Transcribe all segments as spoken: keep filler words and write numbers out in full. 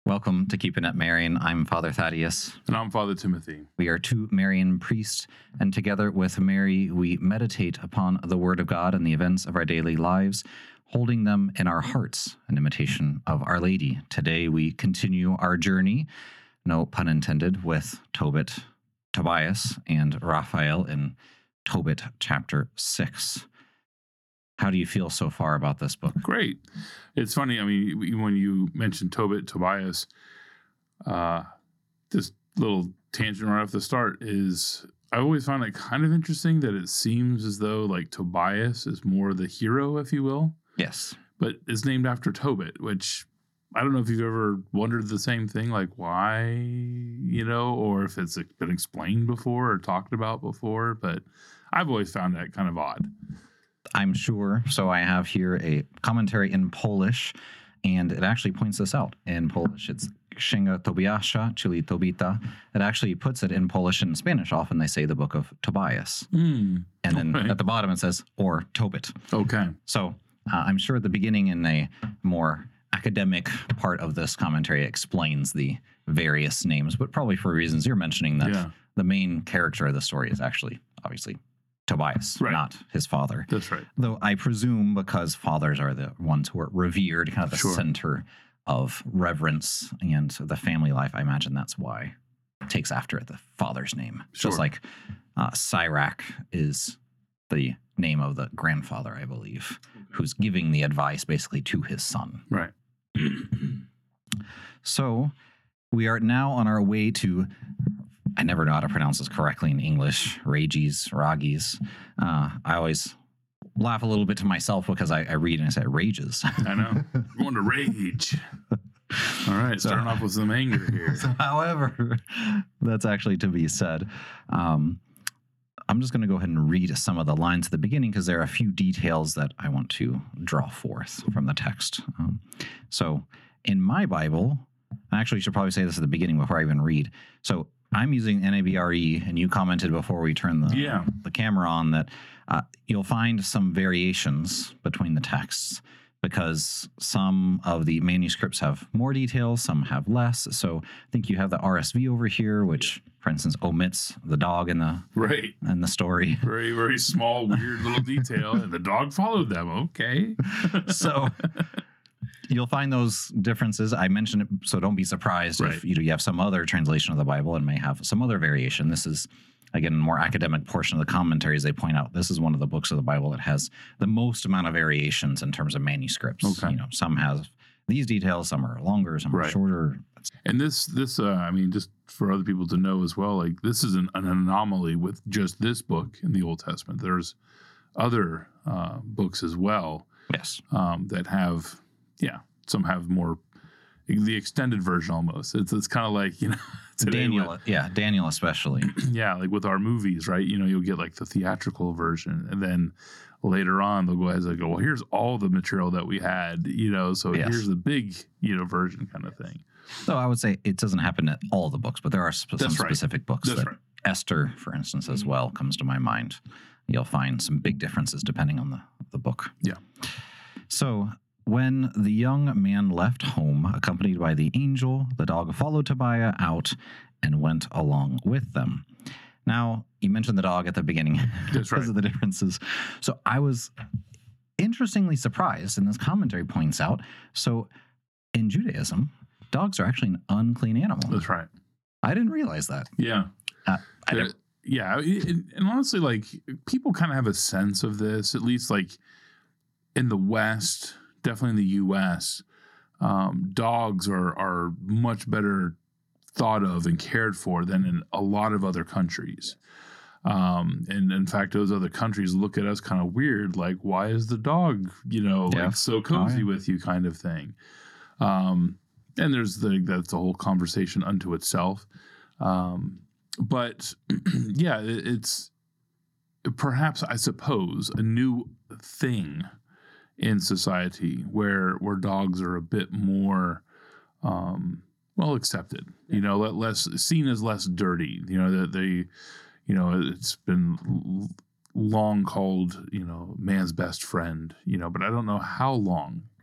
Welcome to Keeping It Marian. I'm Father Thaddeus. And I'm Father Timothy. We are two Marian priests, and together with Mary, we meditate upon the Word of God and the events of our daily lives, holding them in our hearts, an imitation of Our Lady. Today we continue our journey, no pun intended, with Tobit, Tobias, and Raphael in Tobit chapter six. How do you feel so far about this book? Great. It's funny. I mean, when you mentioned Tobit, Tobias, uh, this little tangent right off the start is I always found it kind of interesting that it seems as though like Tobias is more the hero, if you will. Yes. But it's named after Tobit, which I don't know if you've ever wondered the same thing, like why, you know, or if it's been explained before or talked about before. But I've always found that kind of odd. I'm sure. So I have here a commentary in Polish, and it actually points this out in Polish. It's Księga Tobiasza, czyli Tobita. It actually puts it in Polish and Spanish. Often they say the book of Tobias. Mm, and then okay. at the bottom it says, or Tobit. Okay. So uh, I'm sure at the beginning in a more academic part of this commentary explains the various names, but probably for reasons you're mentioning that Yeah. the main character of the story is actually, obviously, Tobias, Right. not his father. That's right. Though I presume because fathers are the ones who are revered, kind of the Sure. center of reverence and the family life, I imagine that's why it takes after it the father's name. Sure. Just like uh, Sirach is the name of the grandfather, I believe, who's giving the advice basically to his son. Right. So we are now on our way to, I never know how to pronounce this correctly in English, Rages, Ragis. Uh, I always laugh a little bit to myself because I, I read and I say rages. I know. We're going to rage. All right. So- Starting off with some anger here. However, that's actually to be said. Um, I'm just going to go ahead and read some of the lines at the beginning because there are a few details that I want to draw forth from the text. Um, so in my Bible, I actually should probably say this at the beginning before I even read. So I'm using N A B R E, and you commented before we turned the, Yeah. the camera on that uh, you'll find some variations between the texts because some of the manuscripts have more details, some have less. So I think you have the R S V over here, which, for instance, omits the dog in the Right. in the story. Very, very small, weird little detail. And the dog followed them. Okay. So you'll find those differences. I mentioned it, so don't be surprised Right. if you know, you have some other translation of the Bible and may have some other variation. This is, again, a more academic portion of the commentaries. They point out this is one of the books of the Bible that has the most amount of variations in terms of manuscripts. Okay. You know, some have these details, some are longer, some are Right. shorter. And this, this, uh, I mean, just for other people to know as well, like this is an, an anomaly with just this book in the Old Testament. There's other uh, books as well Yes. um, that have, yeah, some have more, the extended version almost. It's it's kind of like, you know, today Daniel, with- yeah, Daniel especially. yeah, like with our movies, right? You know, you'll get like the theatrical version, and then later on they'll go ahead and go, well, here's all the material that we had, you know, so Yes. here's the big, you know, version kind of thing. So I would say it doesn't happen in all the books, but there are sp- some That's right. specific books. That's that right. Esther, for instance, as well, comes to my mind. You'll find some big differences depending on the, the book. Yeah. So when the young man left home, accompanied by the angel, the dog followed Tobiah out and went along with them. Now, you mentioned the dog at the beginning That's because right. of the differences. So I was interestingly surprised, and this commentary points out, so in Judaism, dogs are actually an unclean animal. That's right. I didn't realize that. Yeah. Uh, I There- never- yeah. And, and honestly, like people kind of have a sense of this, at least like in the West, definitely in the U S, um, dogs are, are much better thought of and cared for than in a lot of other countries. Um, and in fact, those other countries look at us kind of weird, like, why is the dog, you know, Yeah. like so cozy Oh, yeah. with you kind of thing. Um, and there's the, that's a whole conversation unto itself. Um, but yeah, it, it's perhaps, I suppose, a new thing in society where, where dogs are a bit more, um, well accepted, you know, let less seen as less dirty, you know, that they, you know, it's been long called, you know, man's best friend, you know, but I don't know how long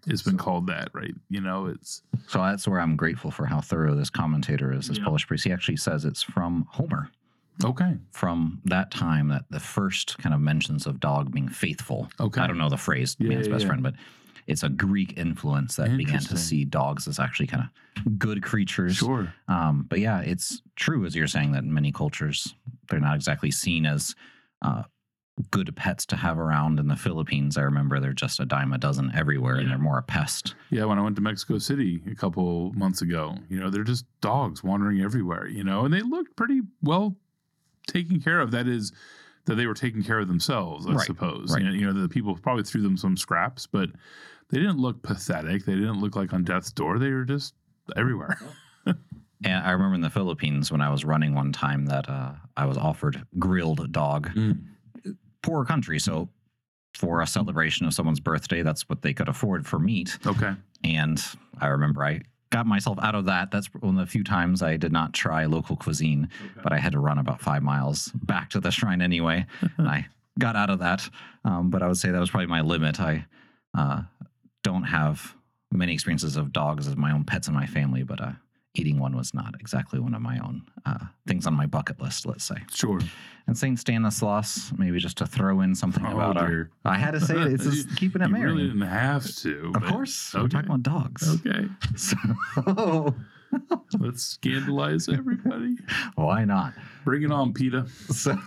it's been called that, right? You know, it's So that's where I'm grateful for how thorough this commentator is, this Yeah. Polish priest. He actually says it's from Homer, okay. from that time that the first kind of mentions of dog being faithful. Okay. I don't know the phrase, Yeah, man's yeah, best yeah. friend, but it's a Greek influence that began to Interesting. see dogs as actually kind of good creatures. Sure. Um, but yeah, it's true, as you're saying, that in many cultures, they're not exactly seen as uh, good pets to have around. In the Philippines, I remember they're just a dime a dozen everywhere, and Yeah. they're more a pest. Yeah, when I went to Mexico City a couple months ago, you know, they're just dogs wandering everywhere, you know, and they looked pretty well taken care of. That is, that they were taking care of themselves, I Right, suppose. right. You know, you know, the people probably threw them some scraps, but they didn't look pathetic. They didn't look like on death's door. They were just everywhere. And I remember in the Philippines when I was running one time that uh, I was offered grilled dog. Poor country, so for a celebration of someone's birthday, that's what they could afford for meat. Okay. And I remember I got myself out of that. That's one of the few times I did not try local cuisine, but I had to run about five miles back to the shrine anyway. And I got out of that. Um, but I would say that was probably my limit. I uh, don't have many experiences of dogs as my own pets in my family, but uh, eating one was not exactly one of my own uh, things on my bucket list, let's say. Sure. And Saint Stanislaus, maybe just to throw in something Oh, about our. dear. I had to say it. It's just keeping it You merry. really didn't have to. Of but- course, we're Okay. talking about dogs. Okay. So, Let's scandalize everybody. why not? Bring it on, PETA. So,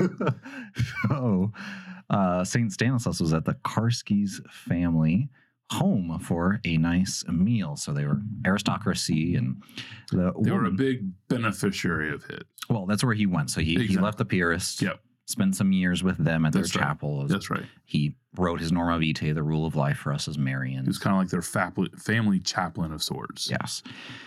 so uh, Saint Stanislaus was at the Karski's family home for a nice meal. So they were aristocracy, and the They were a woman- big beneficiary of his. well, that's where he went. So he, he Exactly. left the Piarists, Yep. spent some years with them at That's their right. chapel. That's right. He wrote his Norma Vitae, the rule of life for us as Marians. He was kind of like their fap- family chaplain of sorts. Yes.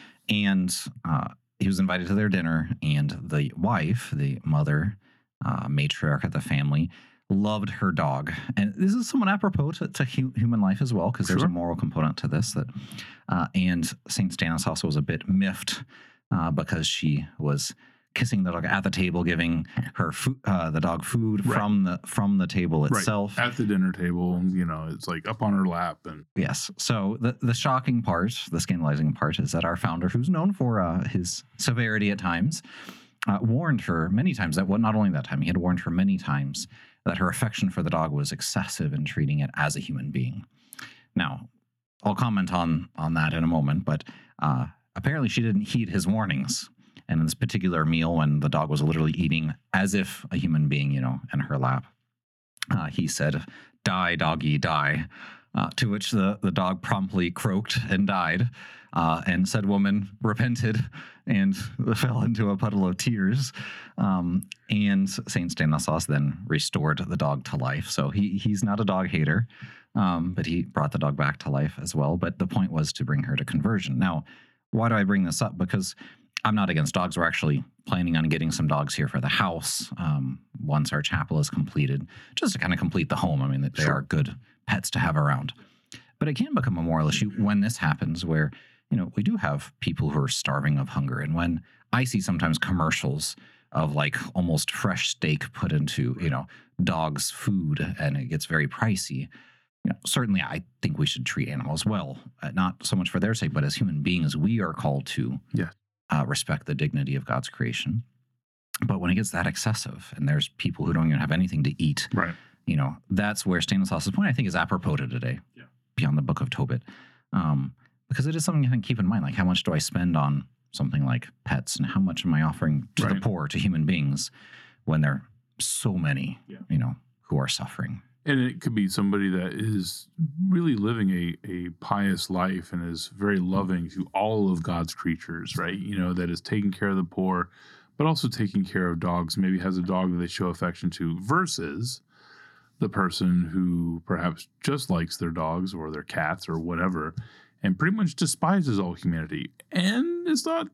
And uh, he was invited to their dinner, and the wife, the mother, uh, matriarch of the family, loved her dog. And this is somewhat apropos to, to hu- human life as well, because there's Sure. a moral component to this. That, uh, and Saint Stanislaus was a bit miffed uh, because she was kissing the dog at the table, giving her food, uh, the dog food Right. from the from the table itself. Right. At the dinner table, you know, it's like up on her lap. And Yes. So the the shocking part, the scandalizing part, is that our founder, who's known for uh, his severity at times, uh, warned her many times that, well, not only that time, he had warned her many times that her affection for the dog was excessive in treating it as a human being. Now, I'll comment on on that in a moment, but uh, apparently she didn't heed his warnings. And in this particular meal, when the dog was literally eating as if a human being, you know, in her lap, uh, he said, "Die, doggy, die." Uh, to which the, the dog promptly croaked and died. Uh, and said woman repented and fell into a puddle of tears. Um, and Saint Stanislaus then restored the dog to life. So he he's not a dog hater, um, but he brought the dog back to life as well. But the point was to bring her to conversion. Now, why do I bring this up? Because I'm not against dogs. We're actually planning on getting some dogs here for the house um, once our chapel is completed, just to kind of complete the home. I mean, they Sure. are good pets to have around. But it can become a moral issue when this happens, where, you know, we do have people who are starving of hunger. And when I see sometimes commercials of like almost fresh steak put into, you know, dogs' food, and it gets very pricey, you know, certainly I think we should treat animals well, uh, not so much for their sake, but as human beings, we are called to Yeah. uh, respect the dignity of God's creation. But when it gets that excessive and there's people who don't even have anything to eat, right. you know, that's where Stanislaus' point, I think, is apropos to today, Yeah. beyond the Book of Tobit. Um, because it is something I think keep in mind, like how much do I spend on something like pets, and how much am I offering to the Right. poor, to human beings, when there are so many, Yeah. you know, who are suffering. And it could be somebody that is really living a, a pious life and is very loving to all of God's creatures, right? You know, that is taking care of the poor, but also taking care of dogs, maybe has a dog that they show affection to, versus the person who perhaps just likes their dogs or their cats or whatever, and pretty much despises all humanity. And it's not,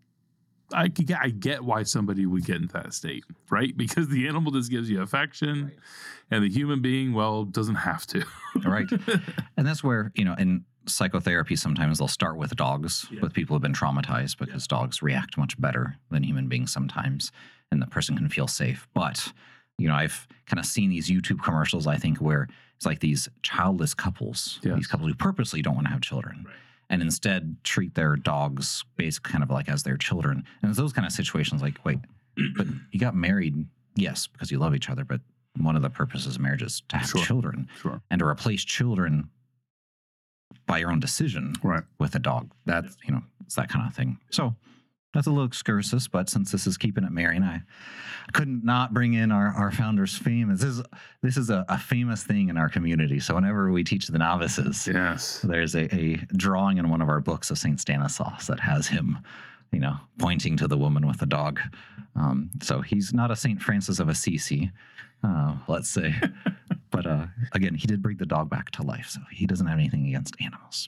I get, I get why somebody would get into that state, right? Because the animal just gives you affection, Right. and the human being, well, doesn't have to. Right. And that's where, you know, in psychotherapy, sometimes they'll start with dogs, Yeah. with people who've been traumatized, because dogs react much better than human beings sometimes, and the person can feel safe. But, you know, I've kind of seen these YouTube commercials, I think, where it's like these childless couples, Yes. these couples who purposely don't want to have children. Right. And instead treat their dogs basically kind of like as their children. And it's those kind of situations like, wait, but you got married, yes, because you love each other, but one of the purposes of marriage is to have Sure. children. Sure. And to replace children by your own decision Right. with a dog. That's, you know, it's that kind of thing. So that's a little excursus, but since this is Keeping It Marian, I couldn't not bring in our, our founder's fame. This is this is a, a famous thing in our community. So whenever we teach the novices, Yes. there's a, a drawing in one of our books of Saint Stanislaus that has him, you know, pointing to the woman with the dog. Um, so he's not a Saint Francis of Assisi, uh, let's say. But uh, again, he did bring the dog back to life, so he doesn't have anything against animals.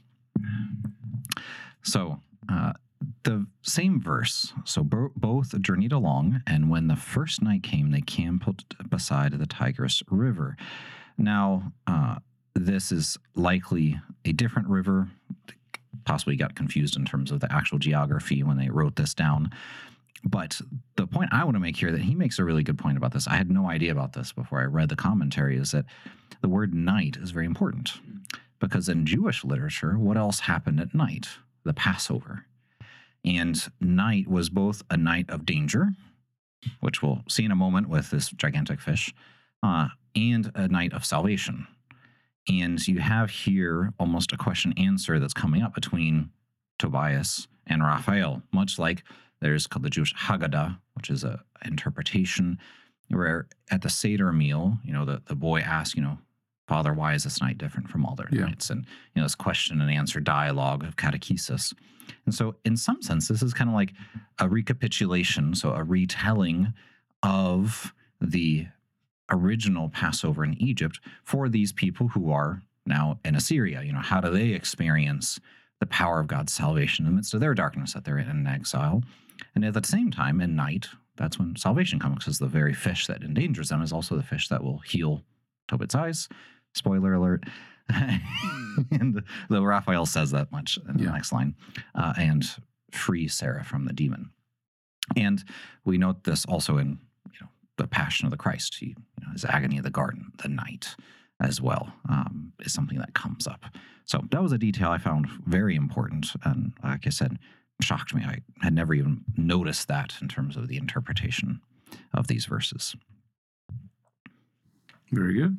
So uh, the same verse. So bo- both journeyed along, and when the first night came, they camped beside the Tigris River. Now, uh, this is likely a different river. Possibly got confused in terms of the actual geography when they wrote this down. But the point I want to make here, that he makes a really good point about this. I had no idea about this before I read the commentary, is that the word night is very important. Because in Jewish literature, what else happened at night? The Passover. And night was both a night of danger, which we'll see in a moment with this gigantic fish, uh, and a night of salvation. And you have here almost a question answer that's coming up between Tobias and Raphael, much like there's called the Jewish Haggadah, which is a interpretation where at the Seder meal, you know, the, the boy asks, you know, Father, why is this night different from all their Yeah. nights? And, you know, this question and answer dialogue of catechesis. And so in some sense, this is kind of like a recapitulation, so a retelling of the original Passover in Egypt for these people who are now in Assyria. You know, how do they experience the power of God's salvation in the midst of their darkness that they're in exile? And at the same time, in night, that's when salvation comes, because the very fish that endangers them is also the fish that will heal Tobit's eyes. Spoiler alert. And though Raphael says that much in the Yeah. next line, uh, and free Sarah from the demon. And we note this also in, you know, the Passion of the Christ. He, you know, his agony of the garden, the night as well, um, is something that comes up. So that was a detail I found very important. And like I said, shocked me. I had never even noticed that in terms of the interpretation of these verses. Very good.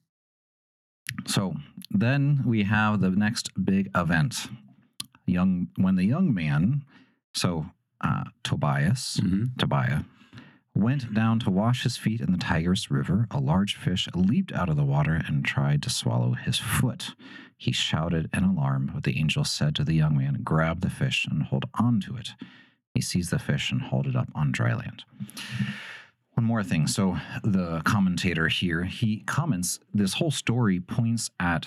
So then we have the next big event. Young when the young man, so uh, Tobias, Mm-hmm. Tobiah, went down to wash his feet in the Tigris River, a large fish leaped out of the water and tried to swallow his foot. He shouted in alarm, but the angel said to the young man, "Grab the fish and hold on to it." He seized the fish and hauled it up on dry land. One more thing. So the commentator here, he comments, this whole story points at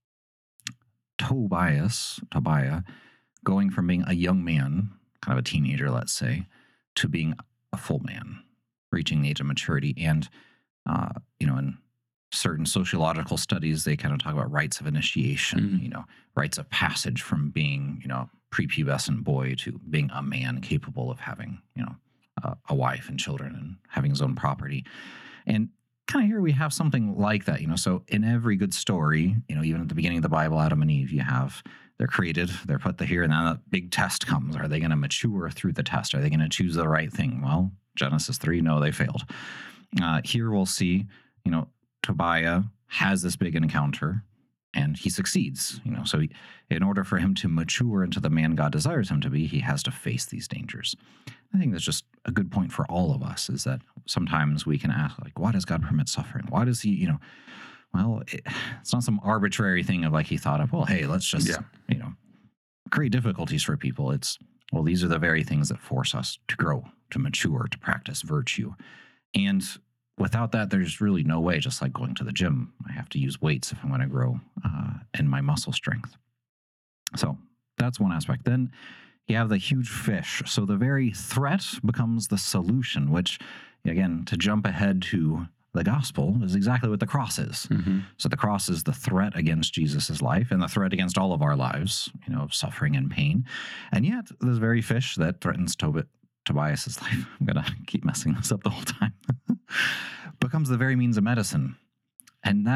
Tobias, Tobiah, going from being a young man, kind of a teenager, let's say, to being a full man, reaching the age of maturity. And, uh, you know, in certain sociological studies, they kind of talk about rites of initiation, Mhm. you know, rites of passage from being, you know, prepubescent boy to being a man capable of having, you know, uh, a wife and children and having his own property. And kind of here we have something like that, you know. So in every good story, you know, even at the beginning of the Bible, Adam and Eve, you have, they're created, they're put here, and then a big test comes. Are they going to mature through the test? Are they going to choose the right thing? Well, Genesis three, no, they failed. Uh, here we'll see, you know, Tobiah has this big encounter and he succeeds, you know. So he, in order for him to mature into the man God desires him to be, he has to face these dangers. I think that's just a good point for all of us, is that sometimes we can ask, like, why does God permit suffering? Why does he, you know, well, it, it's not some arbitrary thing of like he thought of, well, hey, let's just, Yeah. you know, create difficulties for people. It's, well, these are the very things that force us to grow, to mature, to practice virtue. And without that, there's really no way, just like going to the gym. I have to use weights if I'm going to grow uh, in my muscle strength. So that's one aspect. Then you have the huge fish. So the very threat becomes the solution, which, again, to jump ahead to the gospel, is exactly what the cross is. Mm-hmm. So the cross is the threat against Jesus' life and the threat against all of our lives, you know, of suffering and pain. And yet, this very fish that threatens Tobit, Tobias's life, I'm going to keep messing this up the whole time, becomes the very means of medicine. And that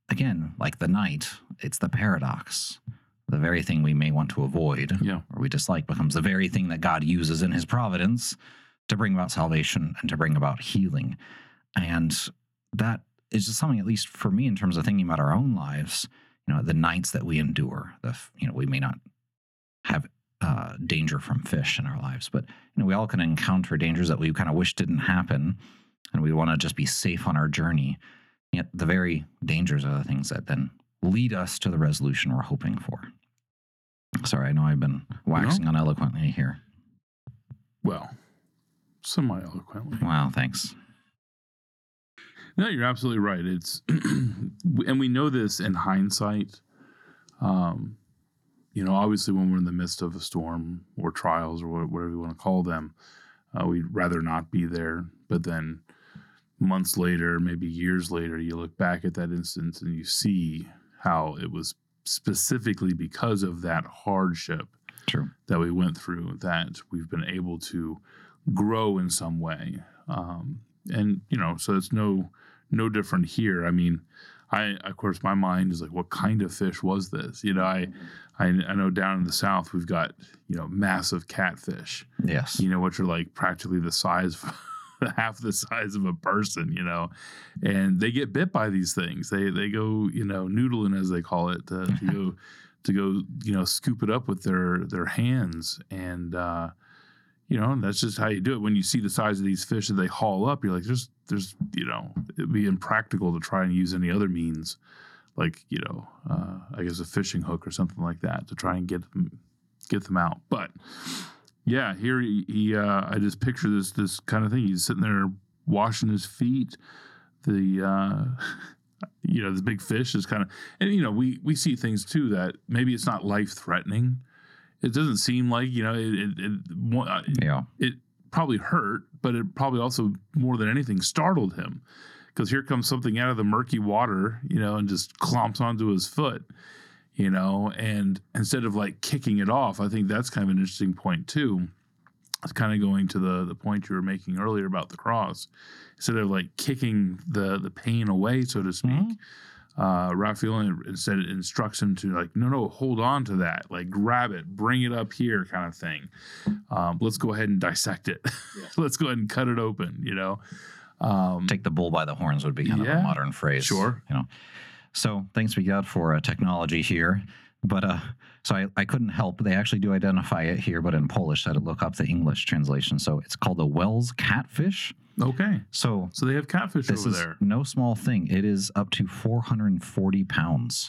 again, like the night, it's the paradox. The very thing we may want to avoid Yeah. or we dislike becomes the very thing that God uses in his providence to bring about salvation and to bring about healing. And that is just something, at least for me, in terms of thinking about our own lives, you know, the nights that we endure, the, you know, we may not have uh, danger from fish in our lives, but, you know, we all can encounter dangers that we kind of wish didn't happen, and we want to just be safe on our journey. Yet the very dangers are the things that then lead us to the resolution we're hoping for. Sorry, I know I've been waxing on eloquently here. Well, semi-eloquently. Wow, thanks. No, you're absolutely right. It's, and we know this in hindsight. Um, you know, obviously when we're in the midst of a storm or trials or whatever you want to call them, uh, we'd rather not be there. But then months later, maybe years later, you look back at that instance and you see how it was specifically because of that hardship True. that we went through that we've been able to grow in some way. Um, and, you know, so it's no, no different here. I mean, I, of course, my mind is like, what kind of fish was this? You know, I, I, I know down in the South, we've got, you know, massive catfish, Yes. you know, which are like practically the size of half the size of a person, you know, and they get bit by these things. They, they go, you know, noodling, as they call it, to, to go, to go, you know, scoop it up with their, their hands. And, uh, you know, that's just how you do it. When you see the size of these fish that they haul up, you're like, there's, there's, you know, it'd be impractical to try and use any other means, like, you know, uh, I guess a fishing hook or something like that to try and get them, get them out. But yeah, here he, he uh, I just picture this, this kind of thing. He's sitting there washing his feet. The, uh, you know, this big fish is kind of, and, you know, we, we see things too that maybe it's not life threatening. It doesn't seem like, you know, it, it, it, Yeah. it probably hurt, but it probably also, more than anything, startled him, because here comes something out of the murky water, you know, and just clomps onto his foot, you know, and instead of like kicking it off, I think that's kind of an interesting point too. It's kind of going to the, the point you were making earlier about the cross. Instead of like kicking the, the pain away, so to speak, mm-hmm. Uh, Raphael instead instructs him to like, no, no, hold on to that, like grab it, bring it up here, kind of thing. Um, let's go ahead and dissect it. Yeah. Let's go ahead and cut it open. You know, um, take the bull by the horns would be kind yeah, of a modern phrase. Sure, you know. So thanks be God for uh, technology here, but uh, so I, I couldn't help. They actually do identify it here, but in Polish, so I had to look up the English translation. So it's called the Wels catfish. Okay. So so they have catfish this over is there. No small thing. It is up to four hundred forty pounds.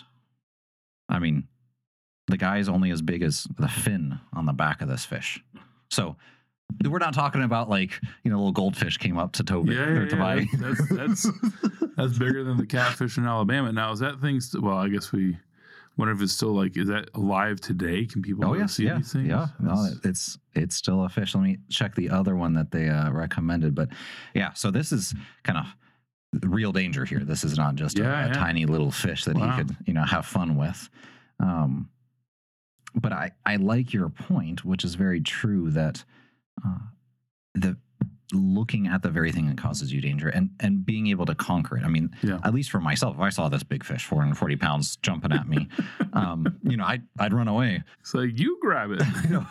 I mean, the guy is only as big as the fin on the back of this fish. So we're not talking about like, you know, little goldfish came up to Toby yeah, or yeah, to buy. Yeah. That's, that's, that's bigger than the catfish in Alabama. Now, is that thing, st- well, I guess we wonder if it's still like, is that alive today? Can people oh, yes, see yeah, these things? Yeah, no, it's it's still a fish. Let me check the other one that they uh, recommended. But yeah, so this is kind of real danger here. This is not just yeah, a, a yeah. tiny little fish that wow. he could, you know, have fun with. Um, but I, I like your point, which is very true, that uh, the looking at the very thing that causes you danger and, and being able to conquer it. I mean, yeah. at least for myself, if I saw this big fish, four hundred forty pounds jumping at me, um, you know, I'd, I'd run away. It's like, you grab it. you know?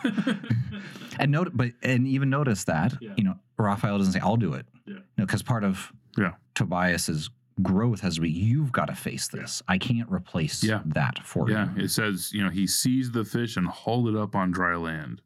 And note, but, and even notice that, yeah. you know, Raphael doesn't say, I'll do it. Yeah. You know, because part of yeah. Tobias's growth has to be, you've got to face this. Yeah. I can't replace yeah. that for yeah. you. It says, you know, he seized the fish and hauled it up on dry land.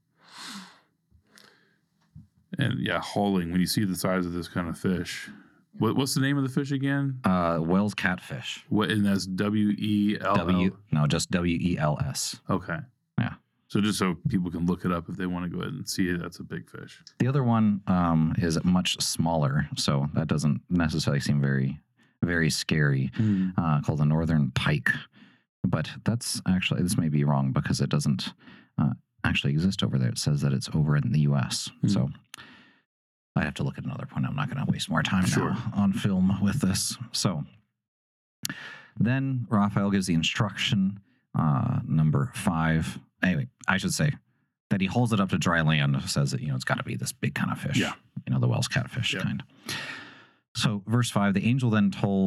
And yeah, hauling, when you see the size of this kind of fish. What, what's the name of the fish again? Uh, Wels catfish. What, and that's W E L L? W, no, just W E L S. Okay. Yeah. So just so people can look it up if they want to go ahead and see it, that's a big fish. The other one um, is much smaller, so that doesn't necessarily seem very, very scary, mm. uh, called the northern pike. But that's actually, this may be wrong because it doesn't uh, actually exist over there. It says that it's over in the U S Mm. So I have to look at another point. I'm not going to waste more time sure. now on film with this. So then Raphael gives the instruction, uh, number five. Anyway, I should say that he holds it up to dry land, says that, you know, it's got to be this big kind of fish. Yeah. You know, the Wels catfish yeah. kind. So verse five, the angel then told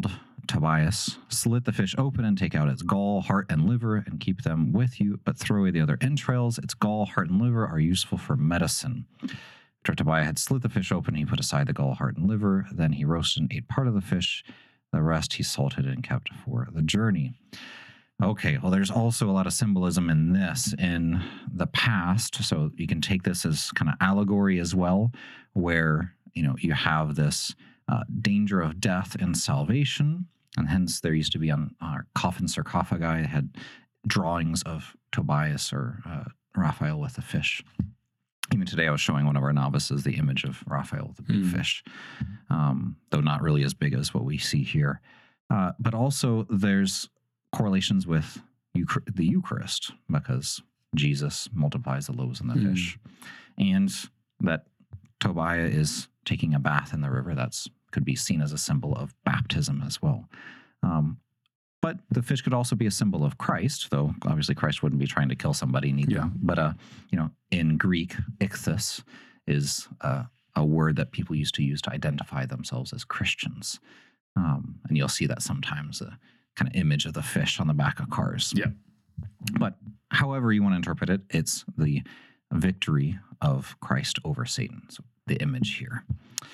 Tobias, slit the fish open and take out its gall, heart, and liver, and keep them with you, but throw away the other entrails. Its gall, heart, and liver are useful for medicine. After Tobiah had slit the fish open, he put aside the gall, heart, and liver. Then he roasted and ate part of the fish. The rest he salted and kept for the journey. Okay, well, there's also a lot of symbolism in this in the past, so you can take this as kind of allegory as well, where, you know, you have this uh, danger of death and salvation, and hence there used to be on our coffin sarcophagi had drawings of Tobias or uh, Raphael with a fish. Even today I was showing one of our novices the image of Raphael with a big mm. fish, um, though not really as big as what we see here. Uh, but also there's correlations with Euchar- the Eucharist, because Jesus multiplies the loaves and the mm. fish. And that Tobiah is taking a bath in the river, that's could be seen as a symbol of baptism as well. Um, but the fish could also be a symbol of Christ, though obviously Christ wouldn't be trying to kill somebody neither. Yeah. But, uh, you know, in Greek, ichthus is uh, a word that people used to use to identify themselves as Christians. Um, and you'll see that sometimes, a kind of image of the fish on the back of cars. Yeah. But however you want to interpret it, it's the victory of Christ over Satan. So the image here.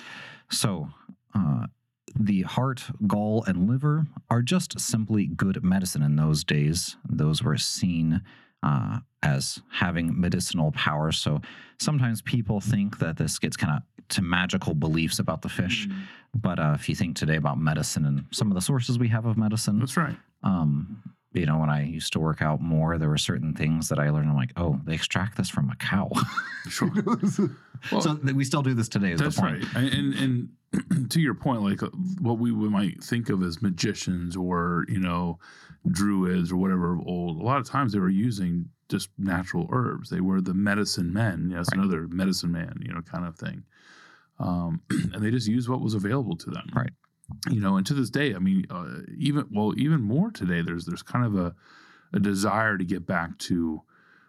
So uh, the heart, gall, and liver are just simply good medicine in those days. Those were seen uh, as having medicinal power. So sometimes people think that this gets kind of to magical beliefs about the fish. Mm. But uh, if you think today about medicine and some of the sources we have of medicine. That's right. Um, you know, when I used to work out more, there were certain things that I learned. I'm like, oh, they extract this from a cow. Sure. Well, so we still do this today. Is that's the point. Right. And, and and to your point, like what we might think of as magicians or, you know, druids or whatever old, a lot of times they were using just natural herbs. They were the medicine men. You know, it's right. Another medicine man, you know, kind of thing. Um, and they just used what was available to them. Right. You know, and to this day, I mean, uh, even well, even more today, there's there's kind of a, a desire to get back to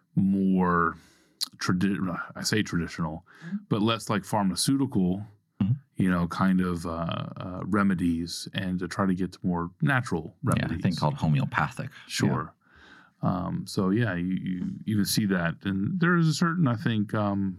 more traditional. I say traditional, mm-hmm. but less like pharmaceutical, mm-hmm. you know, kind of uh, uh, remedies, and to try to get to more natural remedies. Yeah, I think called homeopathic. Sure. Yeah. Um, so yeah, you, you even see that, and there is a certain, I think, um,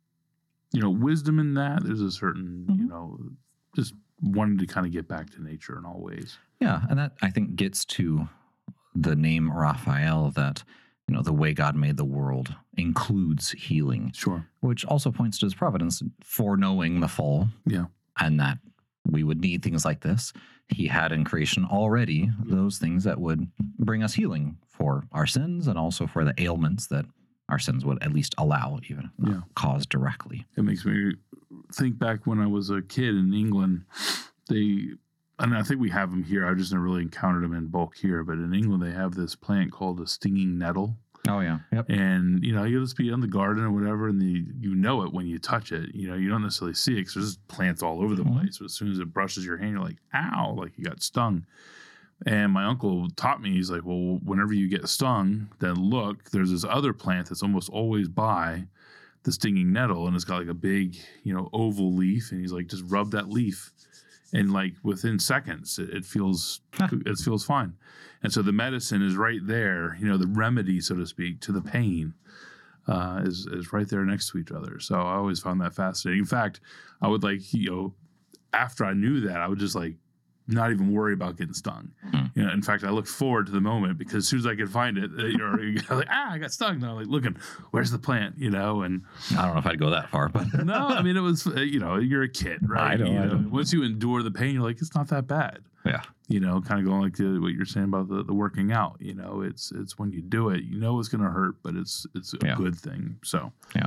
you know, wisdom in that. There's a certain, mm-hmm. you know, just wanting to kind of get back to nature in all ways. Yeah, and that I think gets to the name Raphael, that, you know, the way God made the world includes healing. Sure. Which also points to his providence, foreknowing the fall. Yeah. And that we would need things like this. He had in creation already those things that would bring us healing for our sins and also for the ailments that our sins would at least allow, even not yeah. cause directly. It makes me think back when I was a kid in England. They, and I think we have them here. I just never really encountered them in bulk here. But in England, they have this plant called a stinging nettle. Oh yeah, yep. And you know, you'll just be in the garden or whatever, and the, you know it when you touch it. You know, you don't necessarily see it because there's plants all over the mm-hmm. place. But as soon as it brushes your hand, you're like, "Ow!" Like you got stung. And my uncle taught me, he's like, well, whenever you get stung, then look, there's this other plant that's almost always by the stinging nettle, and it's got like a big, you know, oval leaf. And he's like, just rub that leaf. And like within seconds, it, it feels, it feels fine. And so the medicine is right there, you know, the remedy, so to speak, to the pain uh, is, is right there next to each other. So I always found that fascinating. In fact, I would like, you know, after I knew that, I would just like, not even worry about getting stung. Mm. You know, in fact, I looked forward to the moment because as soon as I could find it, you're, you're like, ah, I got stung. And I'm like, looking, where's the plant? You know, and I don't know if I'd go that far, but no, I mean, it was, you know, you're a kid, right? I know, you I know, know. Once you endure the pain, you're like, it's not that bad. Yeah. You know, kind of going like the, what you're saying about the, the working out. You know, it's it's when you do it, you know, it's going to hurt, but it's it's a yeah. good thing. So yeah.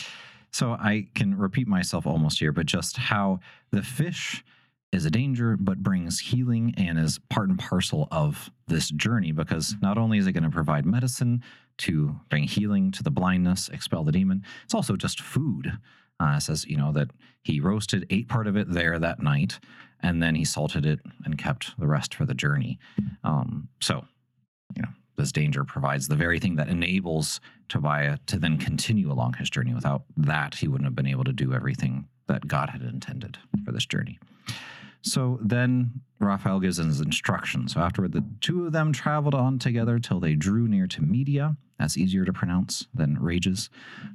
So I can repeat myself almost here, but just how the fish is a danger, but brings healing and is part and parcel of this journey, because not only is it going to provide medicine to bring healing to the blindness, expel the demon, it's also just food. Uh, it says, you know, that he roasted, ate part of it there that night, and then he salted it and kept the rest for the journey. Um, so, you know, this danger provides the very thing that enables Tobiah to then continue along his journey. Without that, he wouldn't have been able to do everything that God had intended for this journey. So then Raphael gives his instructions. So afterward, the two of them traveled on together till they drew near to Media. That's easier to pronounce than Rages.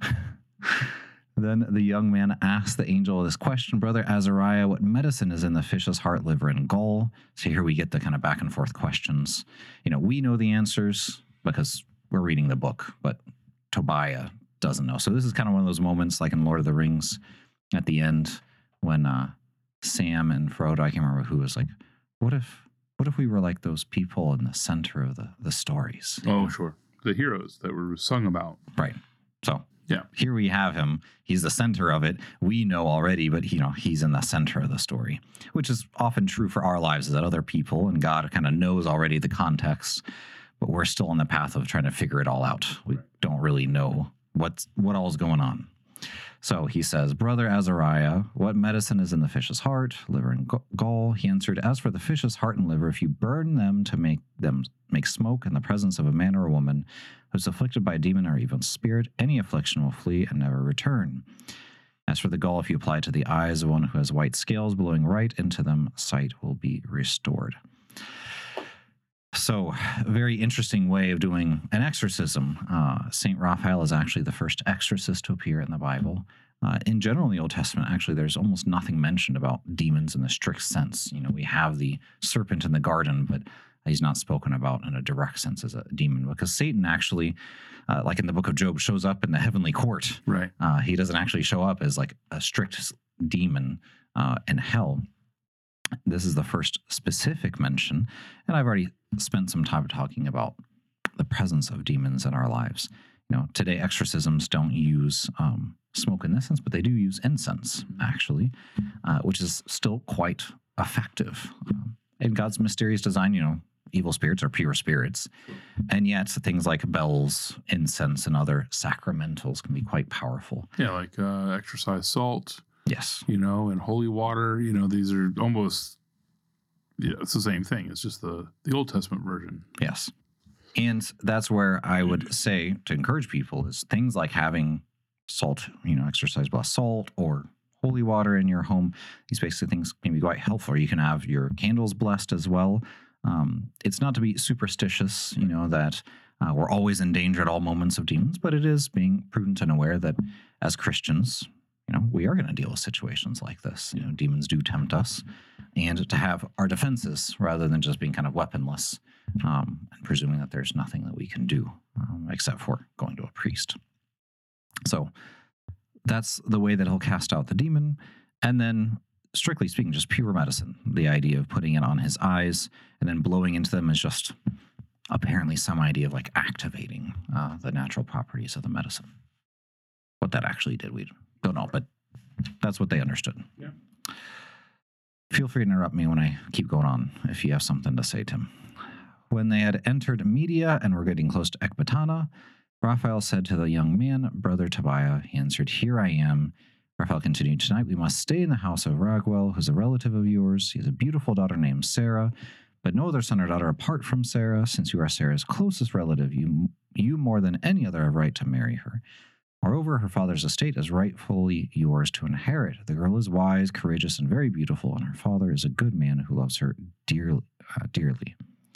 Then the young man asked the angel this question, Brother Azariah, what medicine is in the fish's heart, liver, and gall? So here we get the kind of back and forth questions. You know, we know the answers because we're reading the book, but Tobiah doesn't know. So this is kind of one of those moments like in Lord of the Rings at the end when uh, Sam and Frodo, I can't remember who, was like, what if what if we were like those people in the center of the, the stories? Oh, sure. The heroes that were sung about. Right. So yeah, here we have him. He's the center of it. We know already, but you know, he's in the center of the story, which is often true for our lives, is that other people and God kind of knows already the context, but we're still on the path of trying to figure it all out. We don't really know what's, what all is going on. So he says, Brother Azariah, what medicine is in the fish's heart, liver, and gall? He answered, As for the fish's heart and liver, if you burn them to make them make smoke in the presence of a man or a woman who is afflicted by a demon or evil spirit, any affliction will flee and never return. As for the gall, if you apply it to the eyes of one who has white scales blowing right into them, sight will be restored. So, a very interesting way of doing an exorcism. Uh, Saint Raphael is actually the first exorcist to appear in the Bible. Uh, in general, in the Old Testament, actually, there's almost nothing mentioned about demons in the strict sense. You know, we have the serpent in the garden, but he's not spoken about in a direct sense as a demon, because Satan actually, uh, like in the book of Job, shows up in the heavenly court. Right. Uh, he doesn't actually show up as like a strict demon uh, in hell. This is the first specific mention, and I've already spent some time talking about the presence of demons in our lives. You know, today exorcisms don't use um, smoke in this sense, but they do use incense, actually, uh, which is still quite effective. Um, in God's mysterious design, you know, evil spirits are pure spirits, and yet things like bells, incense, and other sacramentals can be quite powerful. Yeah, like uh, exorcised salt. Yes. You know, and holy water, you know, these are almost, yeah, it's the same thing. It's just the, the Old Testament version. Yes. And that's where I would say to encourage people is things like having salt, you know, exercise blessed salt or holy water in your home. These basic things can be quite helpful. You can have your candles blessed as well. Um, it's not to be superstitious, you know, that uh, we're always in danger at all moments of demons, but it is being prudent and aware that as Christians, you know, we are going to deal with situations like this. You know, demons do tempt us, and to have our defenses rather than just being kind of weaponless um, and presuming that there's nothing that we can do um, except for going to a priest. So that's the way that he'll cast out the demon. And then, strictly speaking, just pure medicine. The idea of putting it on his eyes and then blowing into them is just apparently some idea of like activating uh, the natural properties of the medicine. What that actually did, we don't know, but that's what they understood. Yeah. Feel free to interrupt me when I keep going on if you have something to say, Tim. When they had entered Media and were getting close to Ecbatana, Raphael said to the young man, Brother Tobiah, he answered, Here I am. Raphael continued, Tonight we must stay in the house of Raguel, who's a relative of yours. He has a beautiful daughter named Sarah, but no other son or daughter apart from Sarah. Since you are Sarah's closest relative, you, you more than any other have right to marry her. Moreover, her father's estate is rightfully yours to inherit. The girl is wise, courageous, and very beautiful, and her father is a good man who loves her dear, uh, dearly.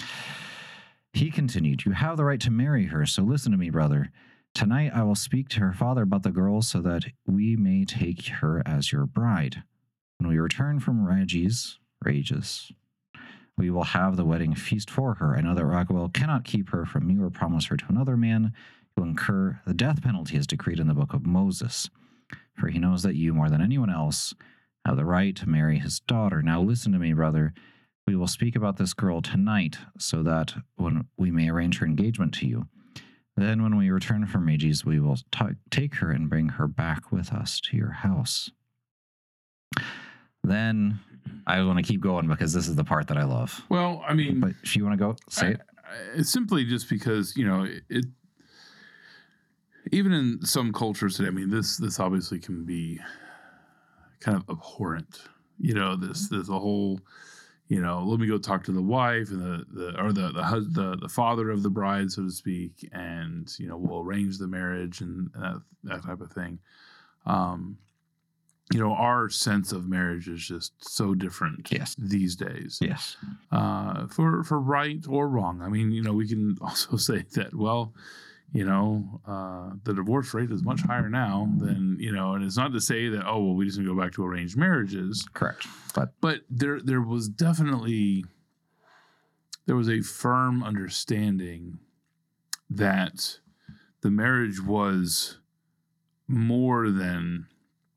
He continued, You have the right to marry her, so listen to me, brother. Tonight I will speak to her father about the girl so that we may take her as your bride. When we return from Rages, Rages, we will have the wedding feast for her. I know that Raguel cannot keep her from me or promise her to another man. He will incur the death penalty as decreed in the book of Moses, for he knows that you, more than anyone else, have the right to marry his daughter. Now listen to me, brother. We will speak about this girl tonight so that when we may arrange her engagement to you. Then when we return from Rages, we will t- take her and bring her back with us to your house. Then I want to keep going because this is the part that I love. Well, I mean, but if you want to go, say I, it. I, it's simply just because, you know, it, it even in some cultures today, I mean, this this obviously can be kind of abhorrent. You know, this there's a whole, you know, let me go talk to the wife and the, the or the the, hus- the the father of the bride, so to speak, and you know, we'll arrange the marriage and that that type of thing. Um, you know, our sense of marriage is just so different Yes. these days. Yes. Uh, for for right or wrong. I mean, you know, we can also say that, well, you know, uh, the divorce rate is much higher now than, you know, and it's not to say that, oh, well, we just need to go back to arranged marriages. Correct. But But there there was definitely, there was a firm understanding that the marriage was more than,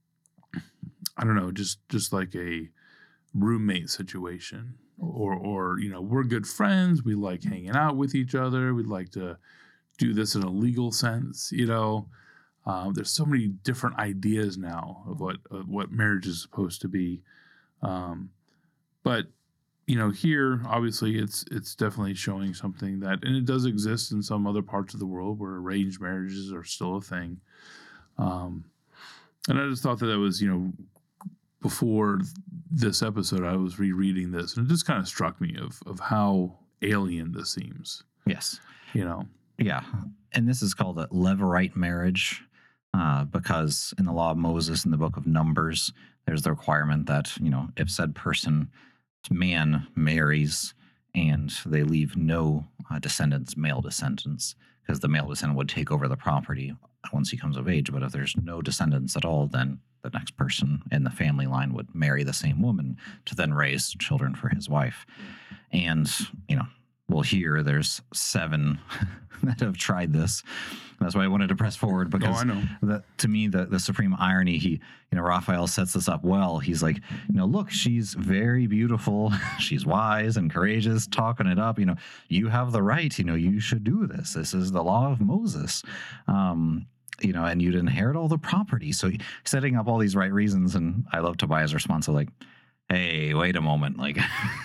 I don't know, just just like a roommate situation, or or you know, we're good friends, we like hanging out with each other, we'd like to do this in a legal sense, you know. Um, there's so many different ideas now of what of what marriage is supposed to be, um, but you know, here obviously it's it's definitely showing something that, and it does exist in some other parts of the world where arranged marriages are still a thing. Um, and I just thought that that was, you know, before this episode, I was rereading this, and it just kind of struck me of of how alien this seems. yes. You know, Yeah. And this is called a Levirate marriage uh, because in the law of Moses, in the book of Numbers, there's the requirement that, you know, if said person, man, marries and they leave no uh, descendants, male descendants, because the male descendant would take over the property once he comes of age. But if there's no descendants at all, then the next person in the family line would marry the same woman to then raise children for his wife. And, you know, well, here there's seven that have tried this. That's why I wanted to press forward, because oh, I know. the, to me, the, the supreme irony, he, you know, Raphael sets this up well. He's like, you know, look, she's very beautiful. She's wise and courageous, talking it up. You know, you have the right, you know, you should do this. This is the law of Moses. Um, you know, and you'd inherit all the property. So setting up all these right reasons. And I love Tobiah's response of like, hey, wait a moment. Like,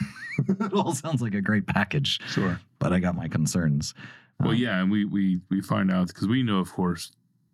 it all sounds like a great package. Sure. But I got my concerns. Well, Um, yeah, and we we we find out because we know, of course,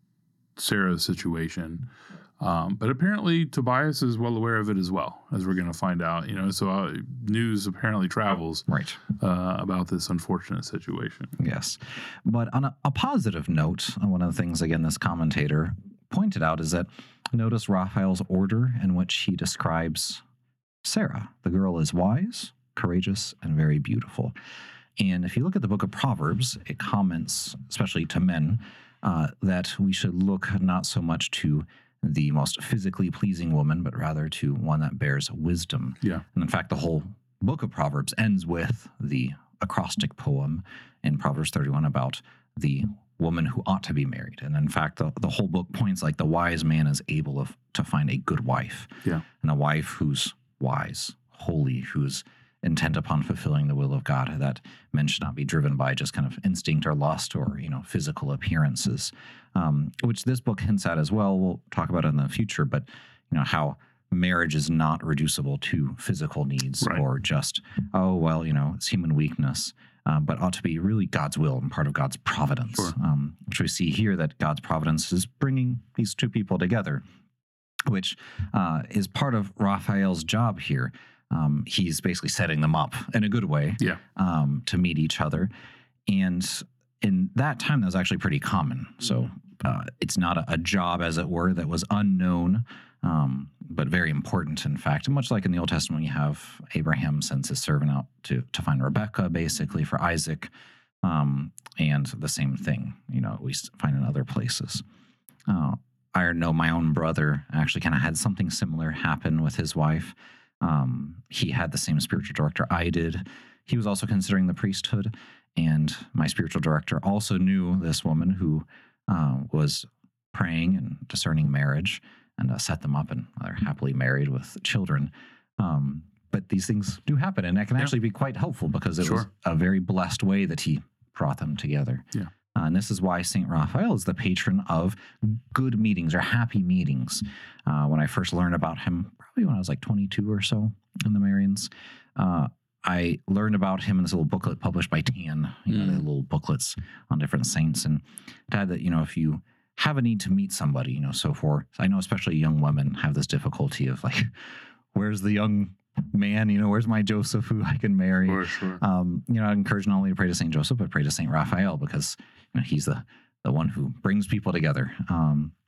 Sarah's situation, um, but apparently Tobias is well aware of it as well, as we're going to find out. You know, so uh, news apparently travels Right. uh, about this unfortunate situation. Yes. But on a, a positive note, one of the things, again, this commentator pointed out is that notice Raphael's order in which he describes Sarah. The girl is wise, courageous, and very beautiful. And if you look at the book of Proverbs, it comments, especially to men, uh, that we should look not so much to the most physically pleasing woman, but rather to one that bears wisdom. Yeah. And in fact, the whole book of Proverbs ends with the acrostic poem in Proverbs thirty-one about the woman who ought to be married. And in fact, the, the whole book points like the wise man is able of, to find a good wife. Yeah. And a wife who's wise, holy, who's intent upon fulfilling the will of God, that men should not be driven by just kind of instinct or lust or, you know, physical appearances, um, which this book hints at as well. We'll talk about it in the future, but, you know, how marriage is not reducible to physical needs Right. or just, oh, well, you know, it's human weakness, um, but ought to be really God's will and part of God's providence, Sure. um, which we see here that God's providence is bringing these two people together, which uh, is part of Raphael's job here. Um, he's basically setting them up in a good way Yeah. um, to meet each other. And in that time, that was actually pretty common. So uh, it's not a, a job, as it were, that was unknown, um, but very important, in fact. And much like in the Old Testament, you have Abraham sends his servant out to, to find Rebekah, basically, for Isaac. Um, and the same thing, you know, we find in other places. Uh, I know my own brother actually kind of had something similar happen with his wife. Um, he had the same spiritual director I did. He was also considering the priesthood, and my spiritual director also knew this woman who uh, was praying and discerning marriage, and uh, set them up, and they're happily married with children. Um, but these things do happen, and that can Yeah. actually be quite helpful because it was Sure. a very blessed way that he brought them together. Yeah. Uh, and this is why Saint Raphael is the patron of good meetings or happy meetings. Uh, when I first learned about him, probably when I was like twenty-two or so in the Marians, uh, I learned about him in this little booklet published by Tan, you know, Mm. the little booklets on different saints. And it had that, you know, if you have a need to meet somebody, you know, so for, I know especially young women have this difficulty of like, where's the young man, you know, where's my Joseph who I can marry? For sure. Um, you know, I encourage not only to pray to Saint Joseph, but pray to Saint Raphael, because, you know, he's the, the one who brings people together. Um,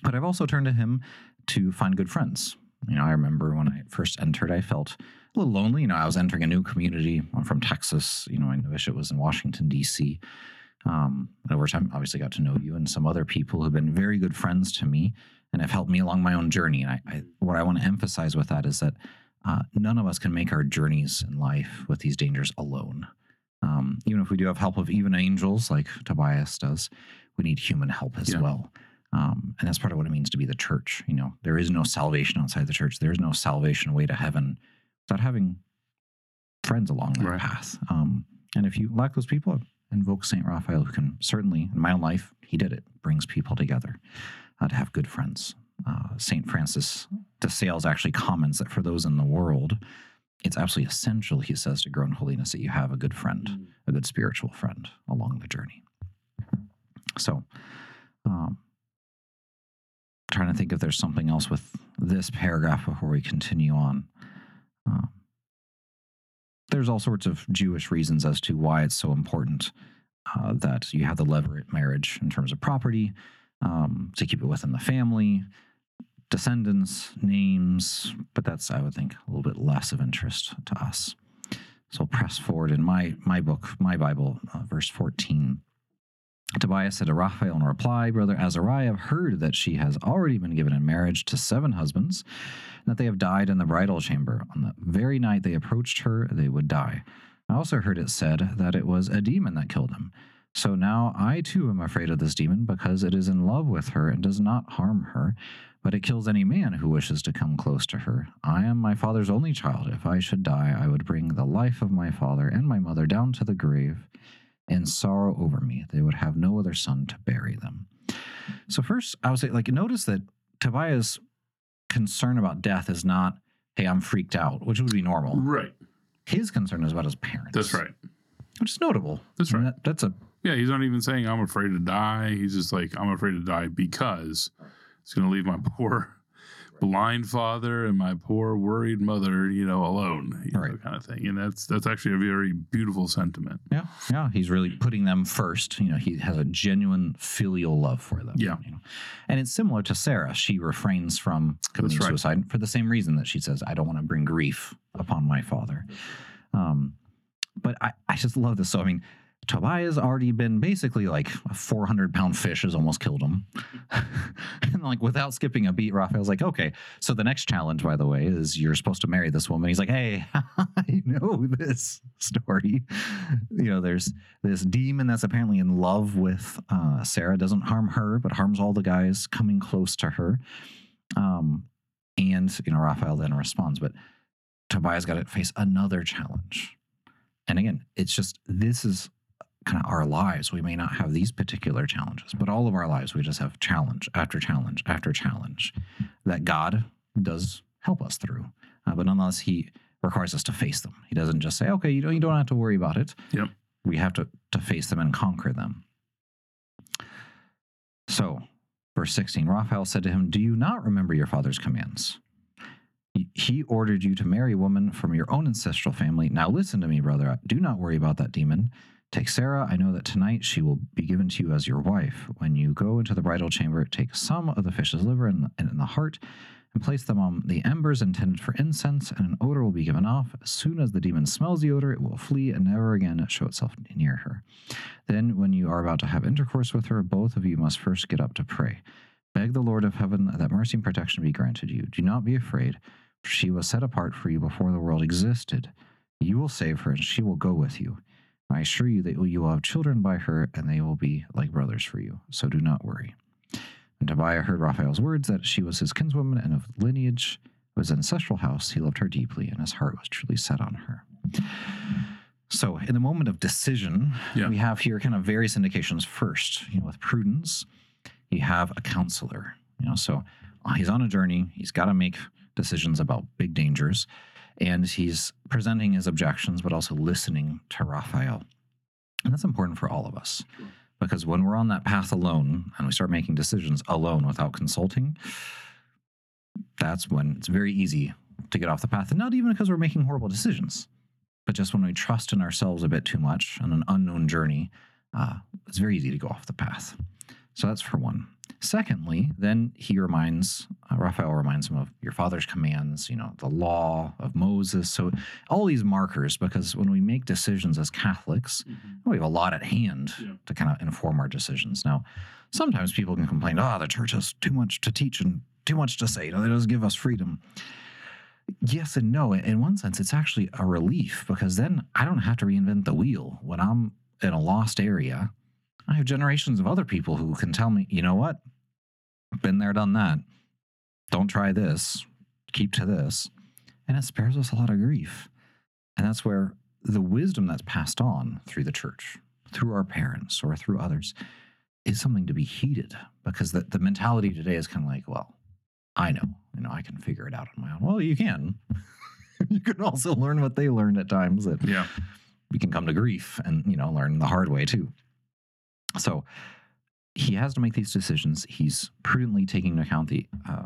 But I've also turned to him to find good friends. You know, I remember when I first entered, I felt a little lonely. You know, I was entering a new community. I'm from Texas. You know, my novitiate was in Washington, D C. Um, and over time, obviously got to know you and some other people who've been very good friends to me and have helped me along my own journey. And I, I what I want to emphasize with that is that uh, none of us can make our journeys in life with these dangers alone. Um, even if we do have help of even angels, like Tobias does, we need human help as Yeah. well. Um, and that's part of what it means to be the church. You know, there is no salvation outside the church. There is no salvation way to heaven without having friends along that Right. path. Um, and if you lack those people, invoke Saint Raphael, who can certainly, in my own life, he did it, brings people together uh, to have good friends. Uh, Saint Francis de Sales actually comments that for those in the world, it's absolutely essential, he says, to grow in holiness, that you have a good friend, Mm. a good spiritual friend along the journey. So, um, trying to think if there's something else with this paragraph before we continue on. Um, there's all sorts of Jewish reasons as to why it's so important uh, that you have the levirate marriage in terms of property, um, to keep it within the family, descendants, names, but that's, I would think, a little bit less of interest to us. So I'll press forward in my, my book, my Bible, uh, verse fourteen. Tobias said to Raphael in reply, Brother Azariah, I've heard that she has already been given in marriage to seven husbands, and that they have died in the bridal chamber. On the very night they approached her, they would die. I also heard it said that it was a demon that killed them. So now I too am afraid of this demon, because it is in love with her and does not harm her, but it kills any man who wishes to come close to her. I am my father's only child. If I should die, I would bring the life of my father and my mother down to the grave in sorrow over me. They would have no other son to bury them. So first, I would say, like, notice that Tobias' concern about death is not, hey, I'm freaked out, which would be normal. Right. His concern is about his parents. That's right. Which is notable. That's I mean, right. that, that's a Yeah, he's not even saying I'm afraid to die. He's just like, I'm afraid to die because it's going to leave my poor blind father and my poor worried mother, you know, alone, you Right. know, kind of thing. And that's that's actually a very beautiful sentiment. Yeah, yeah. He's really putting them first. You know, he has a genuine filial love for them. Yeah. You know? And it's similar to Sarah. She refrains from committing That's right. suicide for the same reason that she says, I don't want to bring grief upon my father. Um, but I, I just love this. So, I mean, Tobias already been basically like a four hundred pound fish has almost killed him. And like without skipping a beat, Raphael's like, okay, so the next challenge, by the way, is you're supposed to marry this woman. He's like, hey, I know this story. You know, there's this demon that's apparently in love with uh, Sarah, doesn't harm her, but harms all the guys coming close to her. Um, and, you know, Raphael then responds, but Tobias got to face another challenge. And again, it's just, this is kind of our lives. We may not have these particular challenges, but all of our lives, we just have challenge after challenge after challenge that God does help us through. Uh, but nonetheless, he requires us to face them. He doesn't just say, okay, you don't, you don't have to worry about it. Yep. We have to, to face them and conquer them. So, verse sixteen, Raphael said to him, do you not remember your father's commands? He ordered you to marry a woman from your own ancestral family. Now listen to me, brother. Do not worry about that demon. Take Sarah. I know that tonight she will be given to you as your wife. When you go into the bridal chamber, take some of the fish's liver and in the heart and place them on the embers intended for incense, and an odor will be given off. As soon as the demon smells the odor, it will flee and never again show itself near her. Then when you are about to have intercourse with her, both of you must first get up to pray. Beg the Lord of heaven that mercy and protection be granted you. Do not be afraid. She was set apart for you before the world existed. You will save her, and she will go with you. I assure you that you will have children by her, and they will be like brothers for you. So do not worry. And Tobiah heard Raphael's words that she was his kinswoman and of lineage of his ancestral house. He loved her deeply, and his heart was truly set on her. So in the moment of decision, Yeah. we have here kind of various indications. First, you know, with prudence, you have a counselor. You know, so uh, he's on a journey. He's got to make decisions about big dangers, and he's presenting his objections, but also listening to Raphael. And that's important for all of us, because when we're on that path alone and we start making decisions alone without consulting, that's when it's very easy to get off the path. And not even because we're making horrible decisions, but just when we trust in ourselves a bit too much on an unknown journey, uh, it's very easy to go off the path. So that's for one. Secondly, then he reminds, uh, Raphael reminds him of your father's commands, you know, the law of Moses. So all these markers, because when we make decisions as Catholics, mm-hmm. we have a lot at hand yeah. to kind of inform our decisions. Now, sometimes people can complain, oh, the church has too much to teach and too much to say. You know, it doesn't give us freedom. Yes and no. In one sense, it's actually a relief, because then I don't have to reinvent the wheel. When I'm in a lost area, I have generations of other people who can tell me, you know what? Been there, done that. Don't try this. Keep to this. And it spares us a lot of grief. And that's where the wisdom that's passed on through the church, through our parents or through others, is something to be heeded, because the, the mentality today is kind of like, well, I know, you know, I can figure it out on my own. Well, you can. You can also learn what they learned at times, that yeah. we can come to grief and, you know, learn the hard way too. So he has to make these decisions. He's prudently taking into account the uh,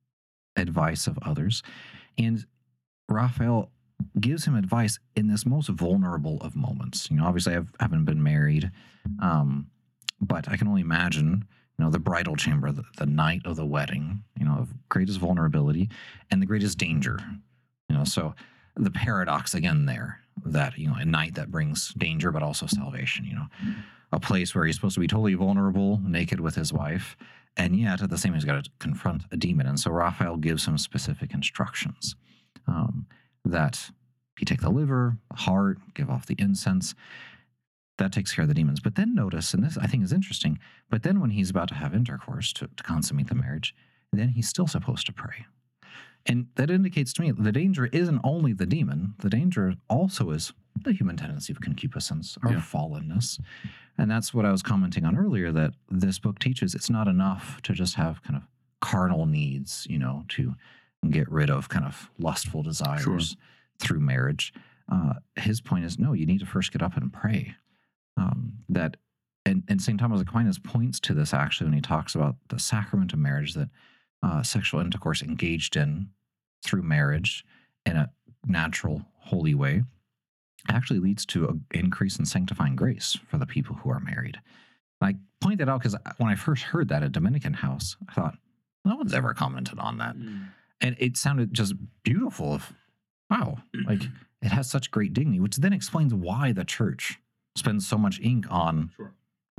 advice of others. And Raphael gives him advice in this most vulnerable of moments. You know, obviously I haven't been married, um, but I can only imagine, you know, the bridal chamber, the, the night of the wedding, you know, of greatest vulnerability and the greatest danger. You know, so the paradox again there, that, you know, a night that brings danger but also salvation, you know. A place where he's supposed to be totally vulnerable, naked with his wife, and yet at the same time he's got to confront a demon. And so Raphael gives him specific instructions um, that he take the liver, the heart, give off the incense. That takes care of the demons. But then notice, and this I think is interesting, but then when he's about to have intercourse to, to consummate the marriage, then he's still supposed to pray. And that indicates to me the danger isn't only the demon. The danger also is the human tendency of concupiscence, our yeah. fallenness. And that's what I was commenting on earlier, that this book teaches it's not enough to just have kind of carnal needs, you know, to get rid of kind of lustful desires sure. through marriage. Uh, his point is, no, you need to first get up and pray. Um, that, and, and Saint Thomas Aquinas points to this actually when he talks about the sacrament of marriage, that uh, sexual intercourse engaged in through marriage in a natural, holy way actually leads to an increase in sanctifying grace for the people who are married. And I point that out because when I first heard that at Dominican House, I thought, no one's ever commented on that. Mm. And it sounded just beautiful. Of, wow, like it has such great dignity, which then explains why the church spends so much ink on sure.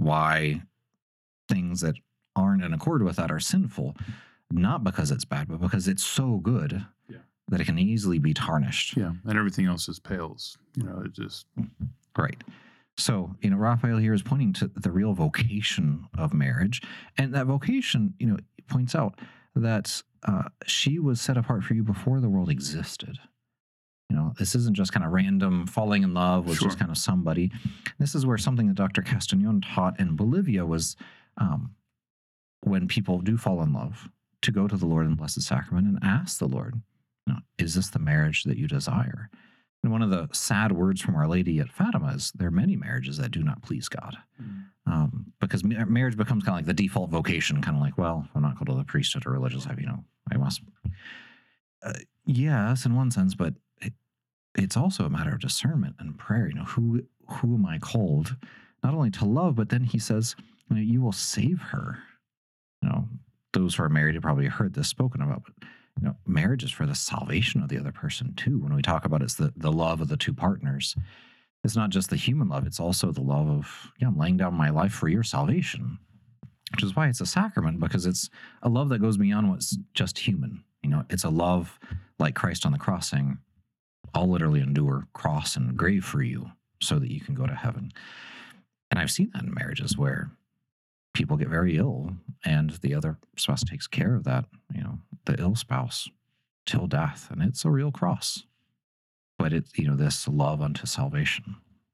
why things that aren't in accord with that are sinful. Not because it's bad, but because it's so good yeah. that it can easily be tarnished. Yeah, and everything else just pales. You know, it just... Right. So, you know, Raphael here is pointing to the real vocation of marriage. And that vocation, you know, points out that uh, she was set apart for you before the world existed. You know, this isn't just kind of random falling in love with sure. just kind of somebody. This is where something that Doctor Castañón taught in Bolivia was um, when people do fall in love, to go to the Lord in the Blessed Sacrament and ask the Lord, you know, is this the marriage that you desire? And one of the sad words from Our Lady at Fatima is there are many marriages that do not please God. Mm. Um, because ma- marriage becomes kind of like the default vocation, kind of like, well, I'm not going to the priesthood or religious life, you know, I must. Uh, yes, in one sense, but it, it's also a matter of discernment and prayer. You know, who who am I called not only to love, but then he says, you know, you will save her. You know, those who are married have probably heard this spoken about, but you know, marriage is for the salvation of the other person too. When we talk about it's the, the love of the two partners, it's not just the human love, it's also the love of, yeah, I'm laying down my life for your salvation, which is why it's a sacrament, because it's a love that goes beyond what's just human. You know, it's a love like Christ on the cross saying, I'll literally endure cross and grave for you so that you can go to heaven. And I've seen that in marriages where people get very ill and the other spouse takes care of that, you know, the ill spouse till death. And it's a real cross. But it's, you know, this love unto salvation.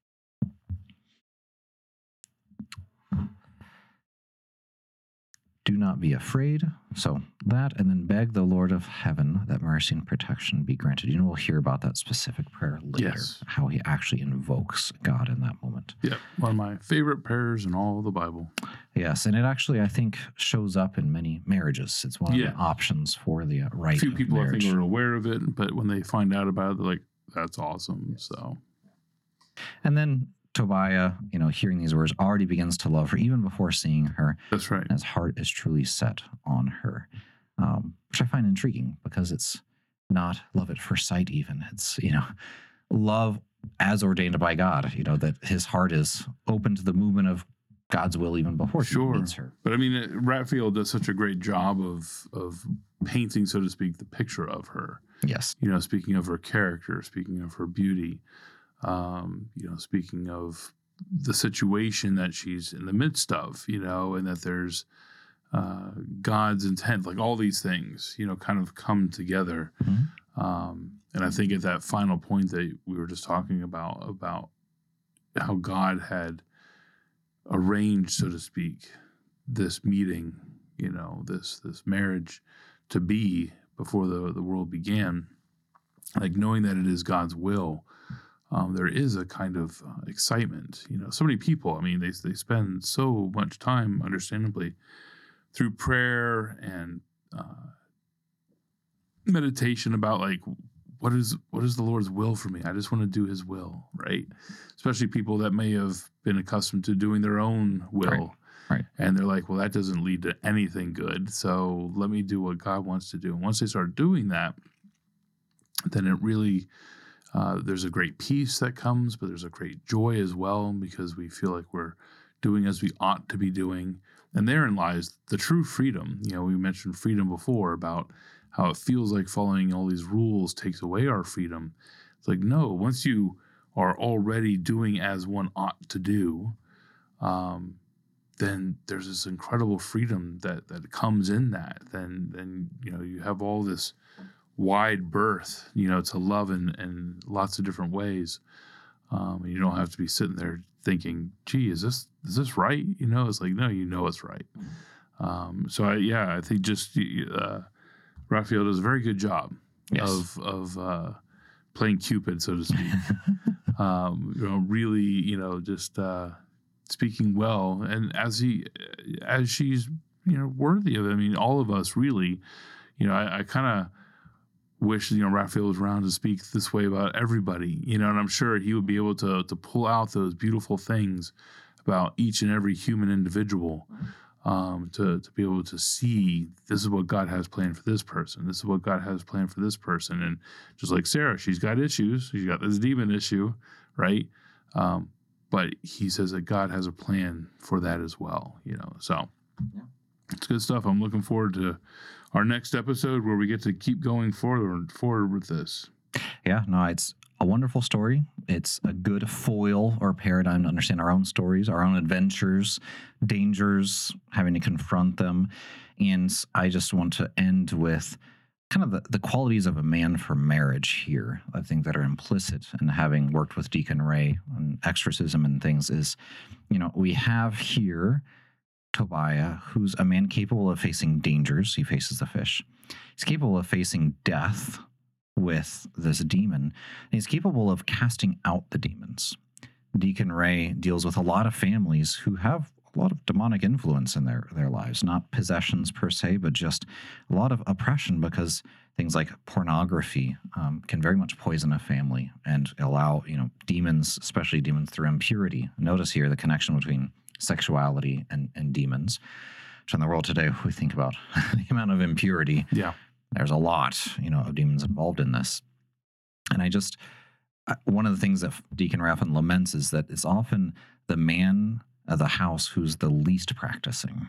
Do not be afraid. So that, and then beg the Lord of heaven that mercy and protection be granted. You know, we'll hear about that specific prayer later, yes. how he actually invokes God in that moment. Yeah, one of my favorite prayers in all of the Bible. Yes, and it actually, I think, shows up in many marriages. It's one of yeah. the options for the uh, rite A few people, of marriage. I think, are aware of it, but when they find out about it, they're like, that's awesome. Yes. So, and then Tobiah, you know, hearing these words, already begins to love her even before seeing her. That's right. And his heart is truly set on her, um, which I find intriguing because it's not love at first sight even. It's, you know, love as ordained by God, you know, that his heart is open to the movement of God's will even before sure. he meets her. But I mean, uh, Raphael does such a great job of of painting, so to speak, the picture of her. Yes. You know, speaking of her character, speaking of her beauty, um, you know, speaking of the situation that she's in the midst of, you know, and that there's uh, God's intent, like all these things, you know, kind of come together. Mm-hmm. Um, and I think at that final point that we were just talking about, about how God had arranged, so to speak, this meeting, you know, this this marriage to be before the, the world began, like knowing that it is God's will, um, there is a kind of uh, excitement. You know, so many people, I mean, they they spend so much time, understandably, through prayer and uh, meditation about like, what is what is the Lord's will for me? I just want to do his will, right? Especially people that may have been accustomed to doing their own will. Right. Right. And they're like, well, that doesn't lead to anything good. So let me do what God wants to do. And once they start doing that, then it really, uh, there's a great peace that comes, but there's a great joy as well, because we feel like we're doing as we ought to be doing. And therein lies the true freedom. You know, we mentioned freedom before about how it feels like following all these rules takes away our freedom. It's like, no, once you are already doing as one ought to do, um, then there's this incredible freedom that, that comes in that. Then, then, you know, you have all this wide berth, you know, to love in, in lots of different ways. Um, and you don't have to be sitting there thinking, gee, is this, is this right? You know, it's like, no, you know, it's right. Um, so I, yeah, I think just, uh, Raphael does a very good job yes. of, of, uh, playing Cupid, so to speak. um, you know, really, you know, just, uh, speaking well, and as he, as she's, you know, worthy of it. I mean, all of us really, you know, I, I kind of wish, you know, Raphael was around to speak this way about everybody, you know, and I'm sure he would be able to to pull out those beautiful things about each and every human individual, um, to to be able to see this is what God has planned for this person, this is what God has planned for this person, and just like Sarah, she's got issues, she's got this demon issue, right? Um, But he says that God has a plan for that as well, you know. So yeah. It's good stuff. I'm looking forward to our next episode where we get to keep going forward forward with this. Yeah, no, it's a wonderful story. It's a good foil or paradigm to understand our own stories, our own adventures, dangers, having to confront them. And I just want to end with kind of the, the qualities of a man for marriage here, I think, that are implicit in having worked with Deacon Ray on exorcism and things is, you know, we have here Tobiah, who's a man capable of facing dangers. He faces the fish. He's capable of facing death with this demon. And he's capable of casting out the demons. Deacon Ray deals with a lot of families who have a lot of demonic influence in their, their lives, not possessions per se, but just a lot of oppression, because things like pornography um, can very much poison a family and allow, you know, demons, especially demons through impurity. Notice here the connection between sexuality and, and demons. So in the world today, we think about the amount of impurity. Yeah. There's a lot, you know, of demons involved in this. And I just, one of the things that Deacon Raphael laments is that it's often the man of the house who's the least practicing.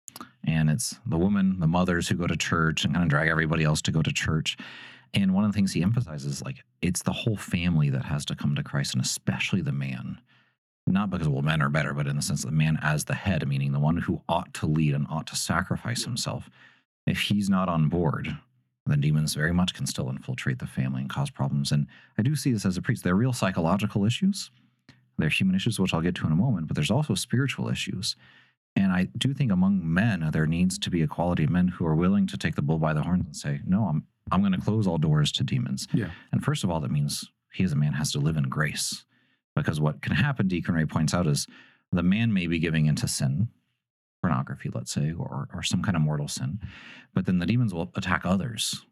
And it's the woman, the mothers who go to church and kind of drag everybody else to go to church. And one of the things he emphasizes, like, it's the whole family that has to come to Christ, and especially the man. Not because, well, men are better, but in the sense of the man as the head, meaning the one who ought to lead and ought to sacrifice himself. If he's not on board, then demons very much can still infiltrate the family and cause problems. And I do see this as a priest. They're real psychological issues. They're human issues, which I'll get to in a moment, but there's also spiritual issues. And I do think among men, there needs to be a quality of men who are willing to take the bull by the horns and say, no, I'm I'm going to close all doors to demons. Yeah. And first of all, that means he as a man has to live in grace. Because what can happen, Deacon Ray points out, is the man may be giving into sin, pornography, let's say, or, or some kind of mortal sin, but then the demons will attack others.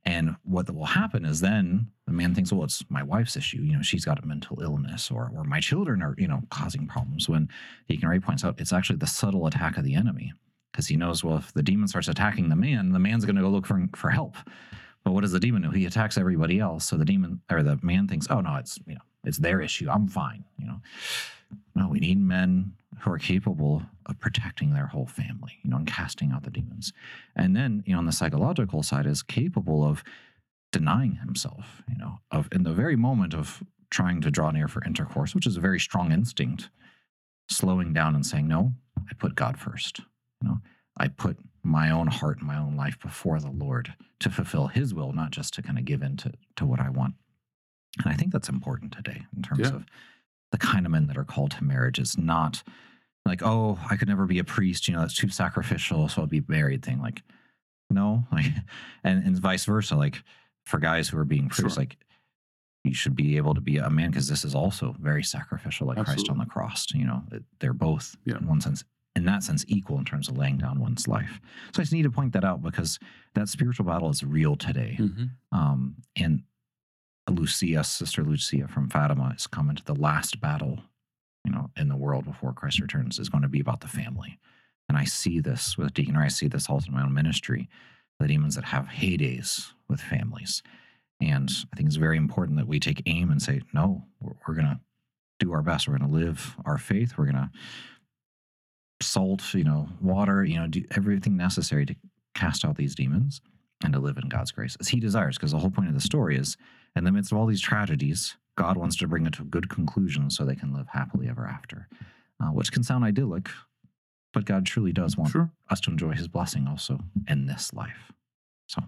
And what will happen is then the man thinks, well, it's my wife's issue. You know, she's got a mental illness, or or my children are, you know, causing problems. When Deacon Ray points out, it's actually the subtle attack of the enemy, because he knows, well, if the demon starts attacking the man, the man's going to go look for for help. But what does the demon do? He attacks everybody else. So the demon or the man thinks, oh no, it's you know, it's their issue. I'm fine. You know, no, we need men who are capable of protecting their whole family, you know, and casting out the demons. And then, you know, on the psychological side, is capable of denying himself, you know, of in the very moment of trying to draw near for intercourse, which is a very strong instinct, slowing down and saying, no, I put God first. You know, I put my own heart and my own life before the Lord to fulfill his will, not just to kind of give in to, to what I want. And I think that's important today in terms Yeah. of the kind of men that are called to marriage. Is not like, oh, I could never be a priest, you know, that's too sacrificial, so I'll be married thing. Like, no, like, and, and vice versa. Like for guys who are being priests, Sure. like you should be able to be a man, because this is also very sacrificial, like Christ on Absolutely. the cross. You know, it- they're both Yeah. in one sense, in that sense, equal in terms of laying down one's life. So I just need to point that out, because that spiritual battle is real today. Mhm. Um, and Lucia, Sister Lucia from Fatima, is coming to the last battle, you know, in the world before Christ returns, is going to be about the family. And I see this with Deacon Ray. I see this also in my own ministry, the demons that have heydays with families. And I think it's very important that we take aim and say, no, we're, we're going to do our best. We're going to live our faith. We're going to salt, you know, water, you know, do everything necessary to cast out these demons and to live in God's grace as he desires. Because the whole point of the story is, in the midst of all these tragedies, God wants to bring it to a good conclusion so they can live happily ever after, uh, which can sound idyllic, but God truly does want Sure. us to enjoy his blessing also in this life. So